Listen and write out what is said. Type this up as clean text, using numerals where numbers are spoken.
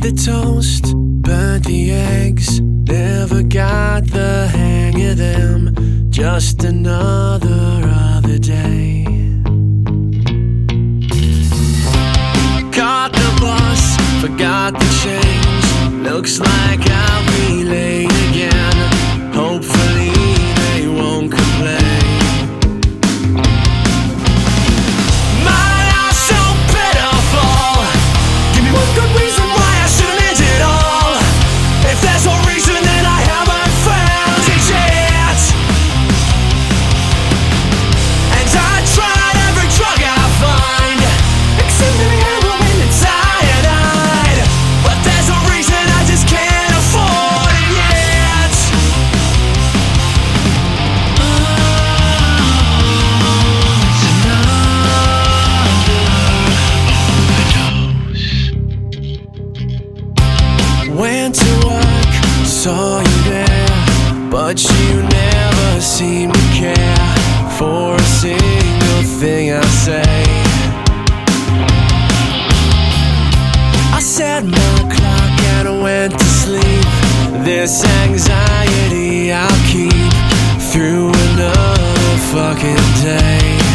the toast, burnt the eggs, never got the hang of them. Just another day. Caught the bus, forgot the change. Looks like I'll be late again. Hopefully they won't complain. My life's so pitiful. Give me one good reason why I shouldn't end it all. If there's no reason, then I haven't found it yet. And I tried every drug I find, except for the heroin and cyanide. But there's a reason I just can't afford it yet. Went to work, saw you there, but you never seem to care for a single thing I say. I set my clock and I went to sleep. This anxiety I'll keep through another fucking day.